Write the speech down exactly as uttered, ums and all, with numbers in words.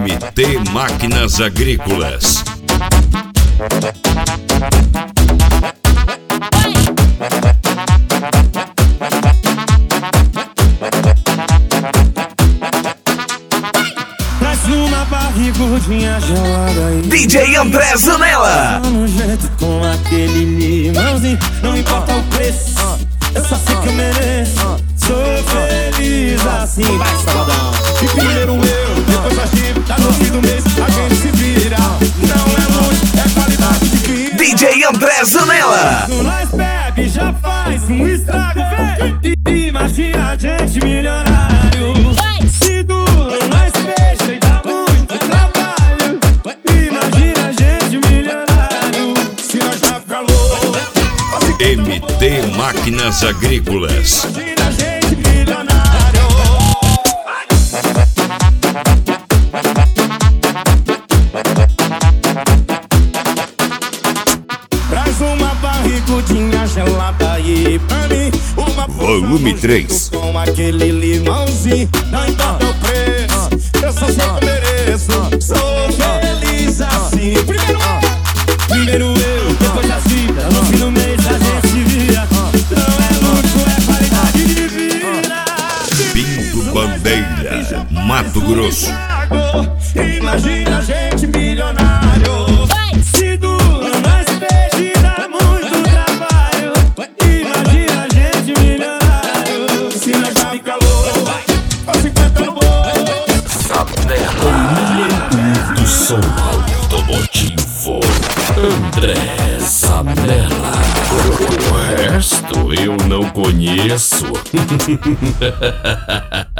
M T Máquinas Agrícolas. Traz uma barrigudinha gelada aí, D J André Zanella. no jeito com aquele limãozinho. Não importa o preço, eu só sei que eu mereço. Sou feliz assim. Vai, Salvadão. E primeiro eu, depois a gente, tá no fim do mês a gente se vira. Não é muito, é qualidade de vida. D J André Zanella. Nós bebe, já faz um estrago, velho. Imagina a gente milionário. Se duro, nós fecha e dá muito trabalho. Imagina a gente milionário. Se nós já ficar louco. M T Máquinas Agrícolas. Imagina a gente milionário. Traz uma barrigudinha gelada aí pra mim. Uma Volume três. com aquele limãozinho. Não importa o preço, eu só sei que eu mereço. Sou feliz assim. Primeiro eu, primeiro eu, depois a vida. No fim do mês a gente se vira. Não é luxo, é qualidade de vida. Pinto Bandeira, Mato Grosso. Imagina a gente milionário. Se duro, nós peixe dá muito trabalho. Imagina a gente milionário. Se nós já fica louco, com cinquenta no bolso. Do som automotivo, André Zanella. O resto eu não conheço.